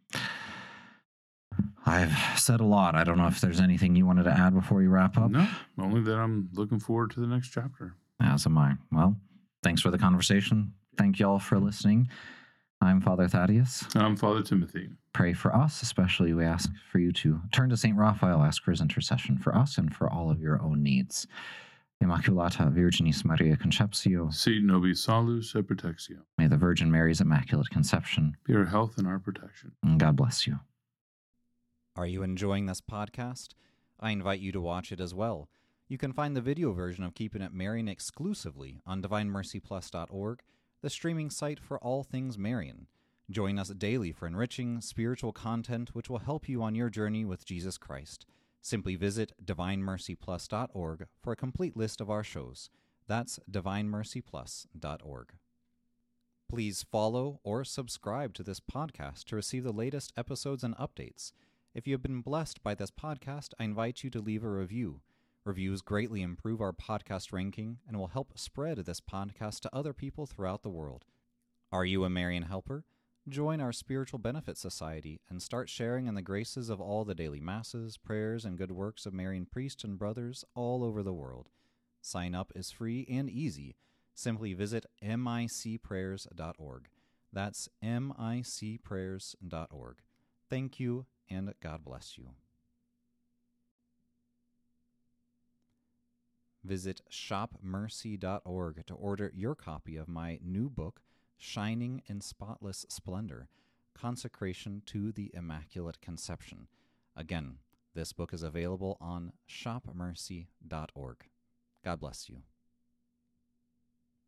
I've said a lot. I don't know if there's anything you wanted to add before you wrap up. No, only that I'm looking forward to the next chapter. As am I. Well, thanks for the conversation. Thank you all for listening. I'm Father Thaddeus. I'm Father Timothy. Pray for us, especially we ask for you to turn to Saint Raphael, ask for his intercession for us and for all of your own needs. Immaculata Virginis Maria Conceptio, Sit nobis salus et protectio. may the Virgin Mary's Immaculate Conception, Be our health and our protection. and God bless you. Are you enjoying this podcast? I invite you to watch it as well. You can find the video version of Keeping It Marian exclusively on divine mercy plus dot org, the streaming site for all things Marian. Join us daily for enriching spiritual content which will help you on your journey with Jesus Christ. Simply visit divine mercy plus dot org for a complete list of our shows. That's divine mercy plus dot org. Please follow or subscribe to this podcast to receive the latest episodes and updates. If you have been blessed by this podcast, I invite you to leave a review. Reviews greatly improve our podcast ranking and will help spread this podcast to other people throughout the world. Are you a Marian helper? Join our Spiritual Benefit Society and start sharing in the graces of all the daily masses, prayers, and good works of Marian priests and brothers all over the world. Sign up is free and easy. Simply visit m i c prayers dot org. That's m i c prayers dot org. Thank you, and God bless you. Visit shop mercy dot org to order your copy of my new book, Shining in Spotless Splendor, Consecration to the Immaculate Conception. Again, this book is available on shop mercy dot org. God bless you.